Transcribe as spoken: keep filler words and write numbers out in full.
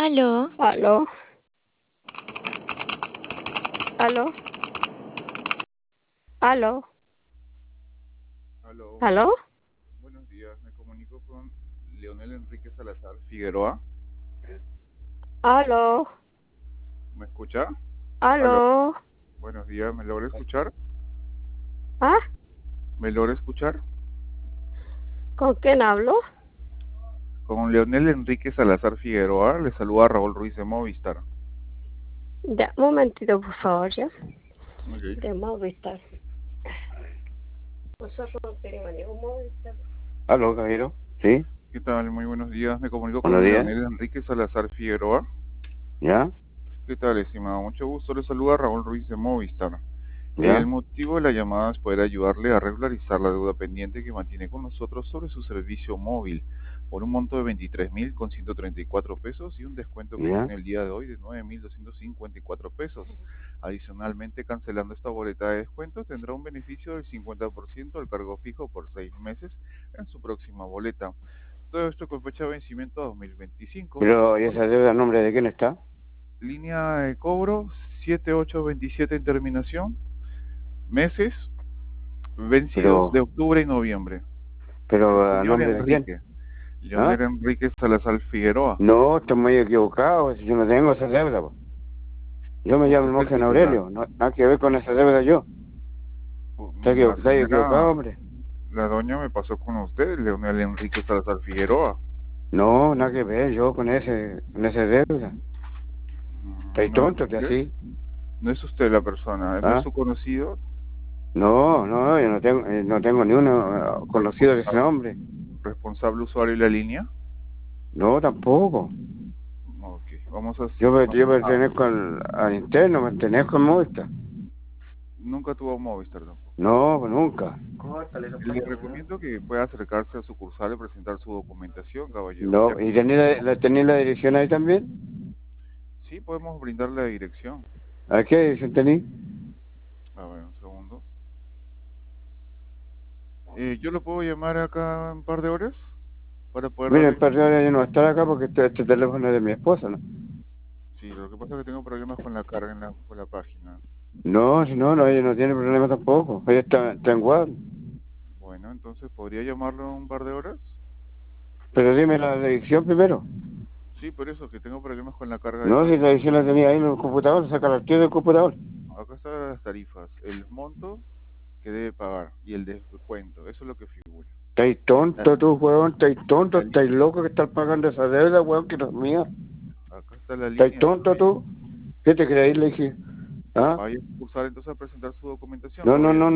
Aló, Aló, aló, aló, Aló, aló, buenos días. Me comunico con Leonel Enrique Salazar Figueroa. aló, ¿Me escucha? Aló, aló. buenos días. ¿Me logra escuchar? ¿Ah? ¿Me logra escuchar? ¿Con quién hablo? Con Leonel Enrique Salazar Figueroa le saluda Raúl Ruiz de Movistar. Ya, un momentito, por favor, ya. Ok. De Movistar. Nosotros no tenemos ningún Movistar. Aló, caballero. Sí, ¿Qué tal? Muy buenos días. Me comunico buenos con días. Leonel Enrique Salazar Figueroa. ¿Ya? ¿Qué tal, estimado? Mucho gusto. Le saluda Raúl Ruiz de Movistar. El ¿Ya? motivo de la llamada es poder ayudarle a regularizar la deuda pendiente que mantiene con nosotros sobre su servicio móvil por un monto de veintitrés mil con ciento treinta y cuatro pesos y un descuento que ¿Ya? tiene el día de hoy de nueve mil doscientos cincuenta y cuatro pesos. Adicionalmente, cancelando esta boleta de descuento, tendrá un beneficio del cincuenta por ciento al cargo fijo por seis meses en su próxima boleta. Todo esto con fecha de vencimiento dos mil veinticinco. Pero, ¿y esa deuda a nombre de quién está? Línea de cobro siete ocho veintisiete en terminación. Meses vencidos de Pero, octubre y noviembre. El pero ¿a señor nombre de quién? Enrique, ¿Ah? Leonel Enrique Salazar Figueroa. No, estoy muy equivocado. Si yo no tengo esa deuda, po. Yo me Usted llamo es el Monje titular. Aurelio. No, nada que ver con esa deuda yo. Está Mm, La equivo- está equivocado, señora, hombre. la doña me pasó con usted, Leonel Enrique Salazar Figueroa. No, nada que ver yo con ese, con esa deuda. Mm, ¿Estáis ¿No es tonto que usted? así? No es usted la persona, no es ¿Ah? su conocido, No, no, yo no tengo, eh, no tengo ni uno eh, conocido de ese responsable, nombre. responsable usuario de la línea. No, tampoco. Ok, vamos a, Yo, per- yo vamos a, pertenezco al, al interno, pertenezco al Movistar. nunca tuvo Movistar tampoco. No, pues nunca. Le recomiendo que pueda acercarse a sucursal y presentar su documentación, caballero. Ya No, que ¿y tenía la, la, tenía la dirección ahí también? sí podemos brindarle la dirección. ¿A qué dirección tenía? A ver, un segundo. Eh, ¿yo lo puedo llamar acá en un par de horas para poder Mira, darle el perro información? yo no va a estar acá porque este, este teléfono es de mi esposa, ¿no? Sí, lo que pasa es que tengo problemas con la carga en la, con la página. No, si no, no, ella no tiene problema tampoco. Ella está, está en Guadalajara. Bueno, entonces, ¿podría llamarlo en un par de horas? Pero dime la dirección primero. Sí, por eso, que tengo problemas con la carga de No, si la página. dirección la tenía ahí en el computador, saca la tía del computador. Acá están las tarifas, el monto que debe pagar y el descuento, eso es lo que figura. Estáis La, tonto tú, weón, estáis tonto, la estáis línea, loco que estás pagando esa deuda, weón, que no es mía. acá está la ¿Estáis línea, tonto caballero. tú? ¿Qué te creéis? Le dije, ¿ah? Vaya a cursar entonces a presentar su documentación, No, no, caballero. no,